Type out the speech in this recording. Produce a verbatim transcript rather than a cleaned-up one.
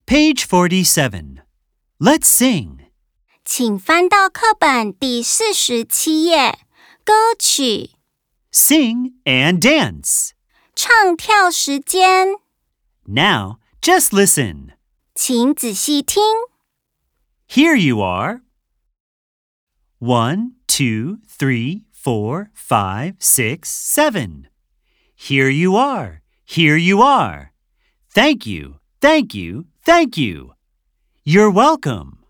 Page forty-seven. Let's sing. 请翻到课本第四十七页，歌曲 Sing and dance. 唱跳时间， Now, just listen. 请仔细听。 Here you are. One, two, three, four, five, six, seven. Here you are. Here you are. Thank you, thank you, thank you. You're welcome.